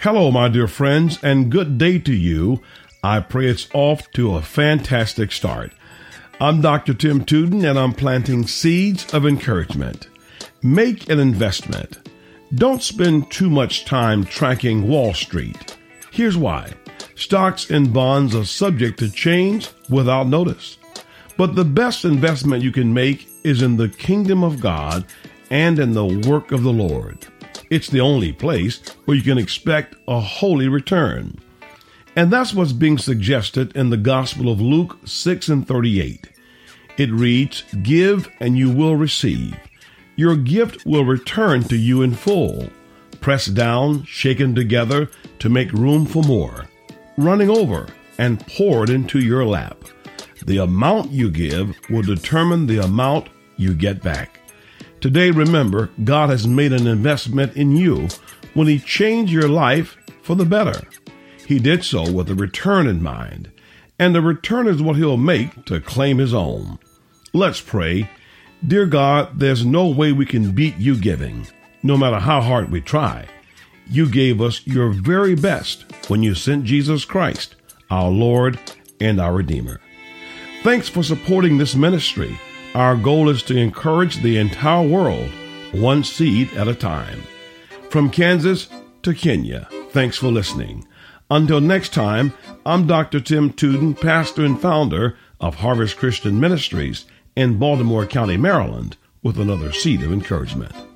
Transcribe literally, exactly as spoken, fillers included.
Hello, my dear friends, and good day to you. I pray it's off to a fantastic start. I'm Doctor Tim Tuden, and I'm planting seeds of encouragement. Make an investment. Don't spend too much time tracking Wall Street. Here's why. Stocks and bonds are subject to change without notice. But the best investment you can make is in the kingdom of God and in the work of the Lord. It's the only place where you can expect a holy return. And that's what's being suggested in the Gospel of Luke six and thirty-eight. It reads, "Give and you will receive. Your gift will return to you in full, pressed down, shaken together to make room for more, running over and poured into your lap." The amount you give will determine the amount you get back. Today, remember, God has made an investment in you when He changed your life for the better. He did so with a return in mind, and the return is what He'll make to claim His own. Let's pray. Dear God, there's no way we can beat you giving, no matter how hard we try. You gave us your very best when you sent Jesus Christ, our Lord and our Redeemer. Thanks for supporting this ministry. Our goal is to encourage the entire world, one seed at a time. From Kansas to Kenya, thanks for listening. Until next time, I'm Doctor Tim Tuden, pastor and founder of Harvest Christian Ministries in Baltimore County, Maryland, with another seed of encouragement.